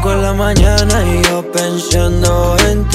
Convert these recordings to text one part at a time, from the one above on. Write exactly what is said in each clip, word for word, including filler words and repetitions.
cinco de la mañana y yo pensando en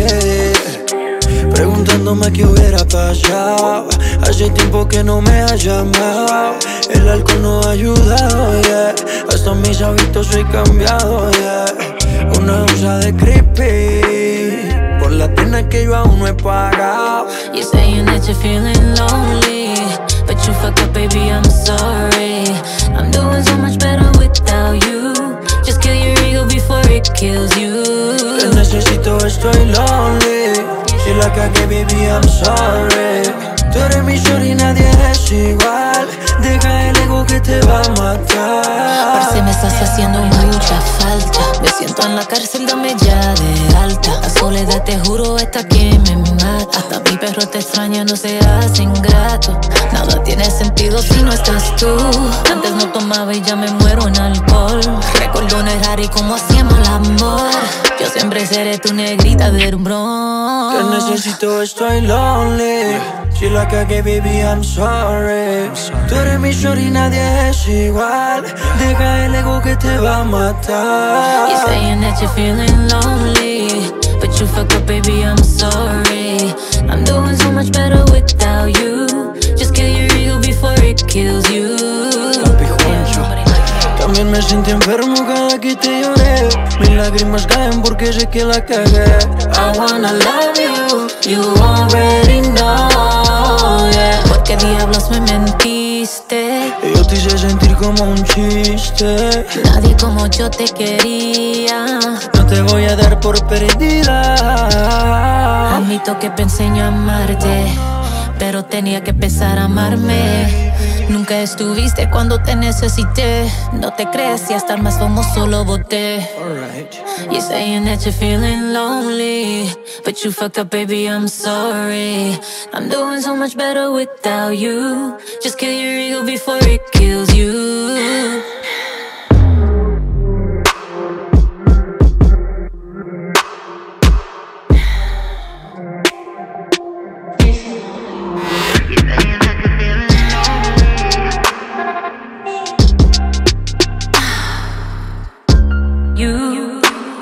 ti, preguntándome qué hubiera pasado. Hace tiempo que no me has llamado. El alcohol no ha ayudado, yeah. Hasta mis hábitos he cambiado, yeah. Una onza de creepy por la pena que yo aún no he pagado. You're saying that you're feeling lonely, but you fucked up, baby, I'm sorry. I'm doing so much better without you. Just kill your ego before it kills you. Te necesito, estoy lonely. Si la cagué, baby, I'm sorry. Tú eres mi shorty y nadie es igual. Deja el ego que te va a matar. Parce, me estás haciendo mucha falta. Me siento en la cárcel, dame ya de alta. La soledad, te juro, está que me mata. Hasta mi perro te extraña, no seas ingrato. Nada tiene sentido si no estás tú. Antes no tomaba y ya me muero en alcohol. Recuerdo no errar y cómo hacíamos el amor. Yo siempre seré tu negrita del Bronx. Te necesito, estoy lonely. Si la cagué, baby, I'm sorry. Tú eres mi shorty y nadie es igual. Deja el ego que te va a matar. You're saying that you're feeling lonely, but you fucked up, baby, I'm sorry. I'm doing so much better without you. Just kill your ego before it kills you. Papi Juancho. También me sentí enfermo cada que te lloré. Mis lágrimas caen porque sé que la cagué. I wanna love you, you already know, yeah. ¿Por qué diablos me mentiste? Yo te hice sentir como un chiste. Nadie como yo te quería. No te voy a dar por perdida. Admito que pensé en amarte, pero tenía que empezar a amarme. Nunca estuviste cuando te necesité. No te crees y hasta el más famoso lo boté. You're saying that you're feeling lonely, but you fucked up, baby, I'm sorry. I'm doing so much better without you. Just kill your ego before it kills you. You.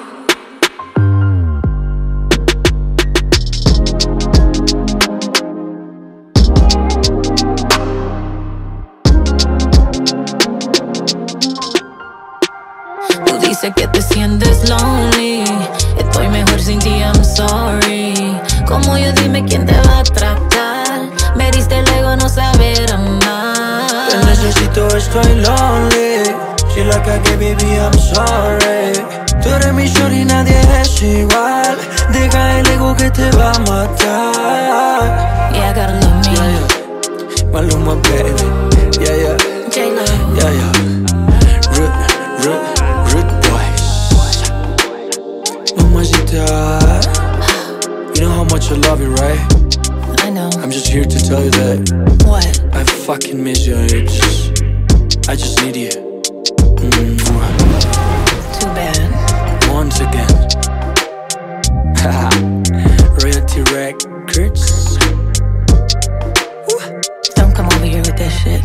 Tú dices que te sientes lonely. Estoy mejor sin ti, I'm sorry. Como yo, dime quién te va a tratar. Me diste el ego, no saber amar. Te necesito, estoy lonely. Si la cagué, baby, I'm sorry. Tú eres mi shorty y nadie es igual. Deja el ego que te va a matar. Yeah, I gotta love me. Yeah, yeah. Maluma, baby. Yeah, yeah. J-Lo. Yeah, yeah. Rude, rude, rude boys. Mamacita. You know how much I love you, right? I know. I'm just here to tell you that What? I fucking miss you. I just, I just need you. Mwah. Too bad. Once again. Royalty Records. Don't come over here with that shit.